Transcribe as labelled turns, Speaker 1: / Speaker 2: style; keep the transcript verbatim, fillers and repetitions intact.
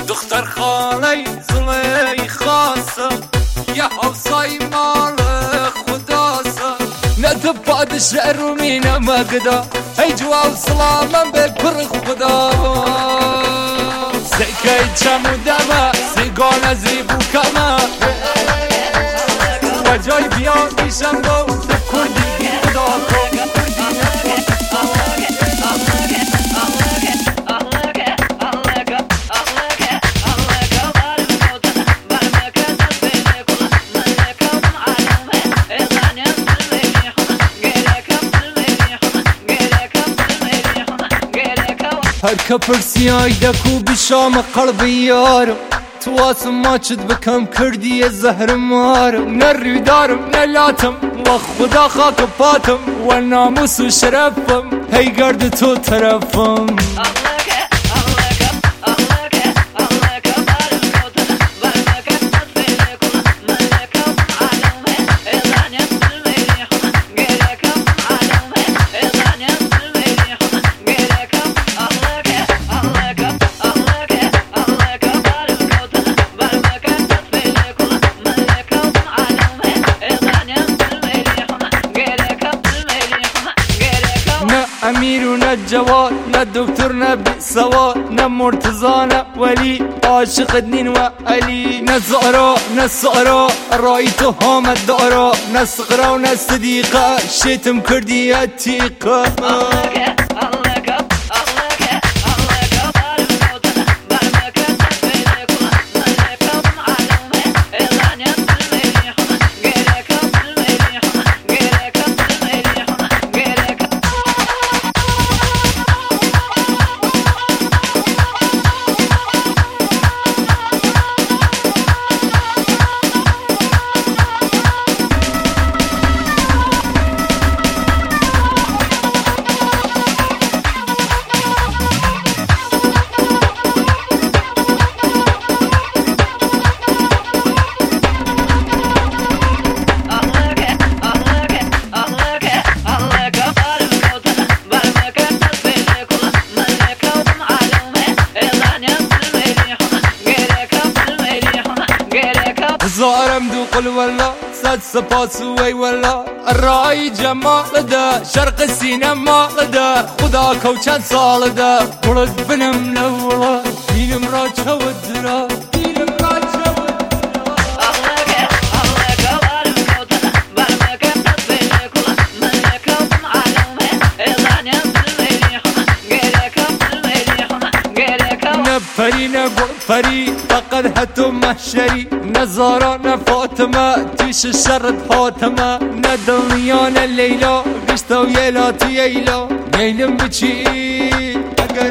Speaker 1: دختر خالی زلی خاصم یه حوصای مال خداسم ندب پادشاه رومی نمگدا ای جواب سلامم به پر خدا سکه چمو دمه سیگان زیبو کمه و جای بیان میشم گو کردی خدا هر کپرسیای دکو بشام قلبی یارم تو واسم ماچد بکم کردی زهر مارم نه ریدارم نه لاتم و خدا خاک پاتم و ناموس و شرفم هی گرد تو طرفم امیر و نه جواد نه دکتر نه بی سواد نه مرتضا نه ولی عاشق نین و علی نه زهرا نه سارا رای تو حامد دارا نه صغرا و نه صدیقه شیتم کردی عتیقه زارم دو قل والله صد سپاس وی والله رای جمال ده شرق سینما ده خدا کو چند سال ده برد بنم نولا دینم را چود را دینم را چود نفری نگو فری فقد هتو محشری نزارا نفاطمه تیش شرط فاطمه نه دنیا نه لیلا گشتا و یلاتی ییلا نیلم بچی اگر